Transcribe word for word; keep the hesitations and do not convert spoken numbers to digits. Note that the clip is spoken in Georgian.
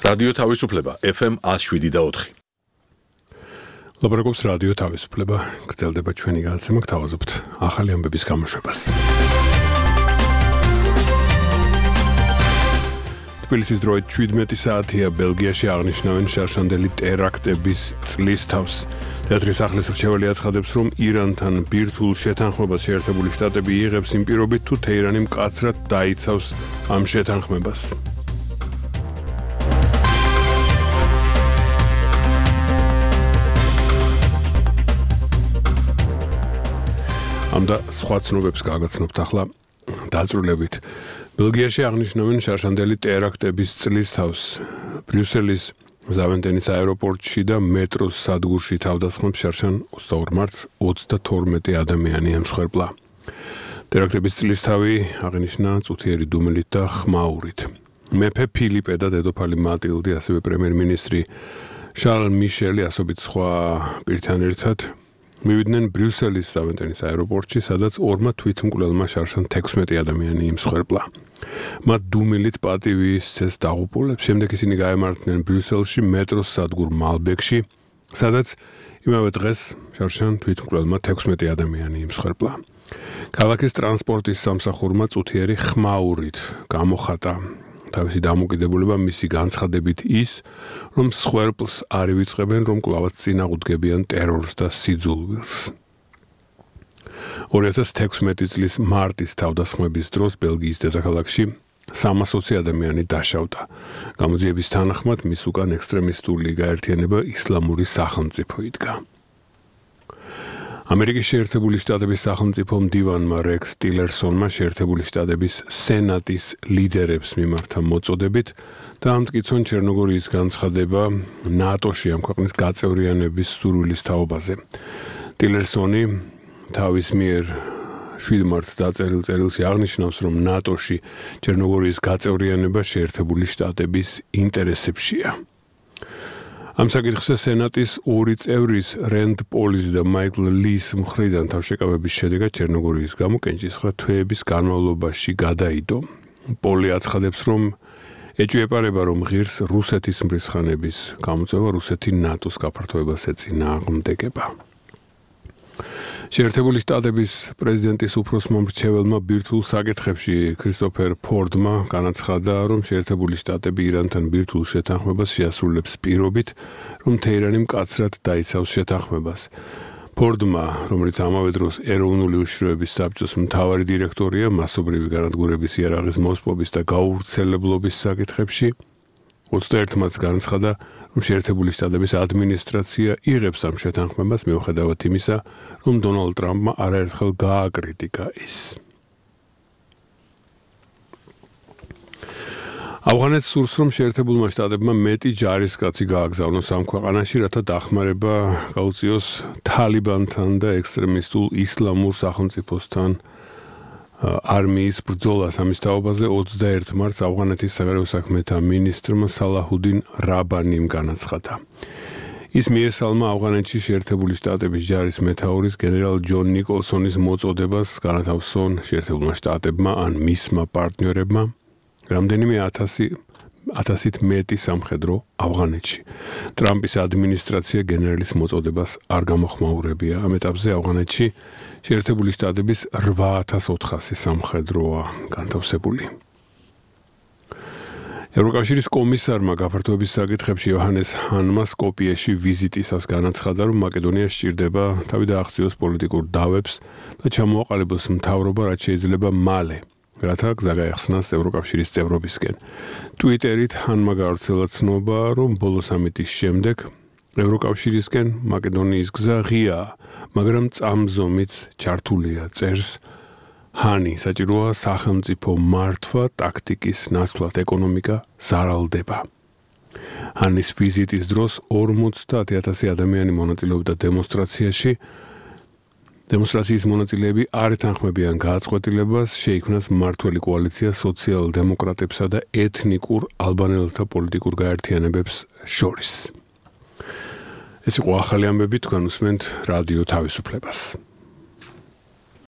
რადიო თავისუფლება F M one oh seven და four. ლაპარაკობს რადიო თავისუფლება, გრძელდება ჩვენი გადაცემა, გთავაზობთ ახალი ამბების გამოშვებას. თბილისის დროით seventeen საათია ბელგიაში აღნიშნავენ შარშანდელი ტერაქტების წლის თავს. თეატრის სახლის მრჩეველი აცხადებს, რომ ირანთან ბირთვულ შეთანხმებას შეერთებული შტატები იღებს იმ პირობით, თუ თეირანი მკაცრად დაიცავს ამ შეთანხმებას. ამდა სხვა ცნობებს გაგაცნობთ ახლა დაწვრილებით. ბელგიაში აღნიშნავენ შარშანდელი ტერაქტების წლის თავს. ბრიუსელის ზავენტენის აეროპორტში და მეტროს სადგურში თავდასხმებს შარშან twenty-four მარტს thirty-two ადამიანი ემსხვერპლა. ტერაქტების წლისთავი აღნიშნა წუთიერი დუმილით და ხმაურით. მეფე ფილიპე და დედოფალი მატილდი, ასევე პრემიერ-მინისტრი შარლ მიშელი ასობით სხვა პირთან ერთად მივიდნენ ბრიუსელის ზავენტენის აეროპორტში, სადაც ორმა თვითმკვლელმა შარშან sixteen ადამიანი იმსხვერპლა. მათ დუმილით პატივი სცეს დაღუპულებს, შემდეგ ისინი გაემართნენ ბრიუსელში მეტროს სადგურ მალბეკში, სადაც იმავე დღეს შარშან თვითმკვლელმა sixteen ადამიანი იმსხვერპლა. ქალაქის ტრანსპორტის სამსახურმა წუთიერი ხმაურით გამოხატა თავისი დამოკიდებულება მისი განცხადებით ის, რომ მსხვერპლს არ ივიწყებენ, რომ კვლავაც წინააღმდეგებიან ტერორს და სიძულვილს. twenty sixteen წლის მარტის თავდასხმების დროს ბელგიის დედაქალაქში three hundred ადამიანი დაშავდა. გამოძიების თანახმად მის უკან ექსტრემისტული გაერთიანება ისლამური სახელმწიფო იდგა. ამერიკის შეერთებული შტატების სახელმწიფო მდივანმა რექს ტილერსონმა შეერთებული შტატების სენატის ლიდერებს მიმართა მოწოდებით და ამტკიცონ ჩერნოგორიის განცხადება ნატოში ამ ქვეყნის გაწევრიანების სურვილის თაობაზე. ტილერსონი თავის მიერ seven მარტს დაწერილ წერილში აღნიშნავს, რომ ნატოში ჩერნოგორიის გაწევრიანება შეერთებული შტატების ინტერესებშია. ამ საკითხზე სენატის ორი წევრის რენდ პოლის და მაიკლ ლის მხრიდან თავშეკავების შედეგად ჩერნოგორიის გამო კენჭისყრა თვეების განმავლობაში გადაიდო. პოლი აცხადებს, რომ ეჭვიეპარება, რომ ღირს რუსეთის მრისხანების გამოწვევა რუსეთი ნატოს გაფართოებას ეწინააღმდეგება. შეერთებული შტატების პრეზიდენტის უფროსმა მრჩეველმა ბირთვულ საკითხებში ქრისტოფერ ფორდმა განაცხადა, რომ შეერთებული შტატები ირანთან ბირთვულ შეთანხმებას შეასრულებს პირობით, რომ თეირანი მკაცრად დაიცავს შეთანხმებას. ფორდმა, რომელიც ამავე დროს ეროვნული უშიშროების საბჭოს მთავარი დირექტორია მასობრივი განადგურების იარაღის მოსპობის და გაუვრცელებლობის საკითხებში, twenty-one მარტს განაცხადა, რომ შეერთებული შტატების ადმინისტრაცია იღებს ამ შეთანხმებას მიუხედავად იმისა, რომ დონალდ ტრამპმა არაერთხელ გააკრიტიკა ის. ავღანეთს სურს, რომ შეერთებულმა შტატებმა მეტი ჯარისკაცი გააგზავნოს ამ ქვეყანაში, რათა დახმარება გაუწიოს თალიბანთან და ექსტრემისტულ ისლამურ სახელმწიფოსთან არმიის ბრძოლას. ამის თაობაზე twenty-one მარტს ავღანეთის საგარეო საქმეთა მინისტრმა სალაჰუდინ რაბანიმ განაცხადა. ის მიესალმა ავღანეთში შეერთებული შტატების ჯარის მეთაურის გენერალ ჯონ ნიკოლსონის მოწოდებას განათავსონ შეერთებულმა შტატებმა ან მისმა პარტნიორებმა რამდენიმე ათასით მეტი სამხედრო ავღანეთში. ტრამპის ადმინისტრაცია გენერალის მოწოდებას არ გამოხმაურებია. ამ ეტაპზე ავღანეთში შეერთებული შტატების eight thousand four hundred სამხედროა განთავსებული. ევროკავშირის კომისარმა გაფართოების საკითხებში იოჰანეს ჰანმა სკოპიეში ვიზიტისას განაცხადა, რომ მაკედონია სჭირდება თავი დააღწიოს პოლიტიკურ დავებს და ჩამოაყალიბოს მთავრობა, რაც შეიძლება მალე, რათა გზა გაეხსნას ევროკავშირის წევრობისკენ. ტვიტერით ჰანმა გავრცელა ცნობა, რომ ბოლო სამიტის შემდეგ ევროკავშირისკენ მაკედონიის გზა ღიაა, მაგრამ წამზომიც ჩართულია, წერს ჰანი. საჭიროა სახელმწიფო მართვა, ტაქტიკის ნაცვლად ეკონომიკა ზარალდება. ჰანის ვიზიტის დროს forty thousand ადამიანი მონაწილეობდა დემონსტრაციაში. დემონსტრაციის მონაწილეები არ ეთანხმებიან გააწყვეტილებას, შეიქმნას მმართველი კოალიცია სოციალ-დემოკრატებსა და ეთნიკურ ალბანელთა პოლიტიკურ გაერთიანებებს შორის. ეს იყო ახალი ამბები, თქვენ უსმენთ რადიო თავისუფლებას.